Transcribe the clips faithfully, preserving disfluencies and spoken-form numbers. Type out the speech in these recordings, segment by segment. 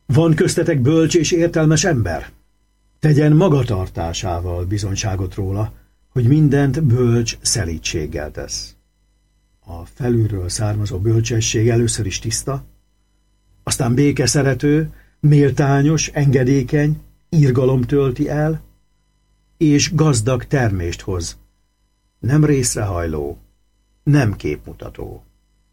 Van köztetek bölcs és értelmes ember? Tegyen magatartásával bizonyságot róla, hogy mindent bölcs szelídséggel tesz. A felülről származó bölcsesség először is tiszta, aztán békeszerető, méltányos, engedékeny, irgalom tölti el, és gazdag termést hoz, nem részrehajló, nem képmutató.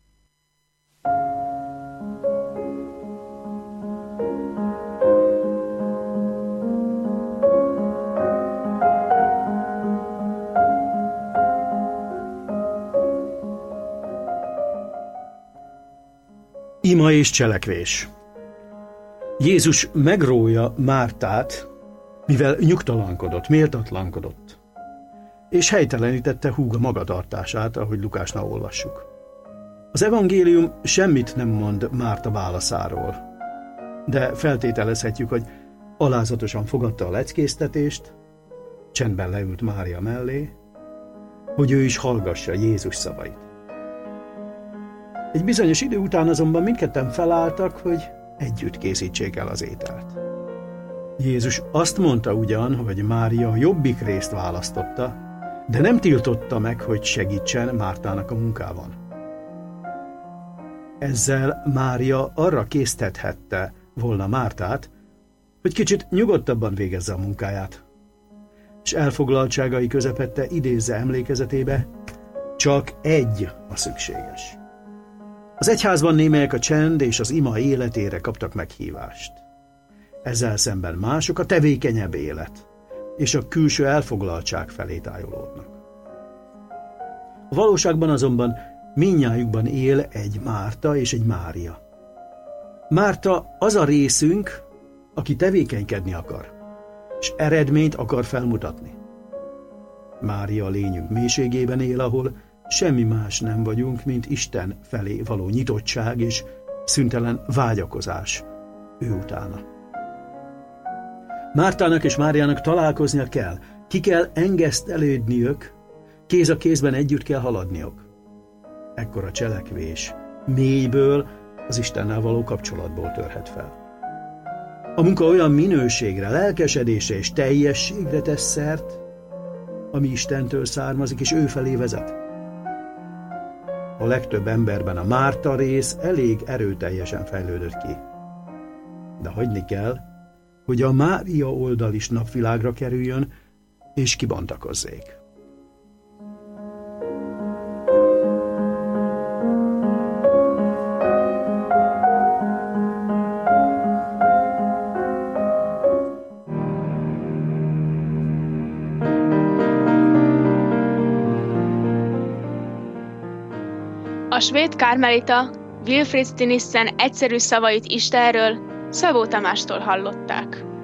Ima és cselekvés. Jézus megrója Mártát, mivel nyugtalankodott, méltatlankodott, és helytelenítette húga magatartását, ahogy Lukásnál olvassuk. Az evangélium semmit nem mond Márta válaszáról, de feltételezhetjük, hogy alázatosan fogadta a leckéztetést, csendben leült Mária mellé, hogy ő is hallgassa Jézus szavait. Egy bizonyos idő után azonban mindketten felálltak, hogy együtt készítsék el az ételt. Jézus azt mondta ugyan, hogy Mária a jobbik részt választotta, de nem tiltotta meg, hogy segítsen Mártának a munkában. Ezzel Mária arra késztethette volna Mártát, hogy kicsit nyugodtabban végezze a munkáját, és elfoglaltságai közepette idézze emlékezetébe, csak egy a szükséges. Az egyházban némelyek a csend és az ima életére kaptak meghívást. Ezzel szemben mások a tevékenyebb élet és a külső elfoglaltság felé tájolódnak. A valóságban azonban mindnyájukban él egy Márta és egy Mária. Márta az a részünk, aki tevékenykedni akar, és eredményt akar felmutatni. Mária a lényünk mélységében él, ahol semmi más nem vagyunk, mint Isten felé való nyitottság és szüntelen vágyakozás ő utána. Mártának és Máriának találkoznia kell, ki kell engesztelődniük, kéz a kézben együtt kell haladniuk. Ekkor a cselekvés mélyből, az Istennel való kapcsolatból törhet fel. A munka olyan minőségre, lelkesedésre és teljességre tesz szert, ami Istentől származik és ő felé vezet. A legtöbb emberben a Márta rész elég erőteljesen fejlődött ki. De hagyni kell, hogy a Mária oldal is napvilágra kerüljön, és kibontakozzék. A svéd karmelita Wilfrid Stinissen egyszerű szavait Istenről Szabó Tamástól hallották.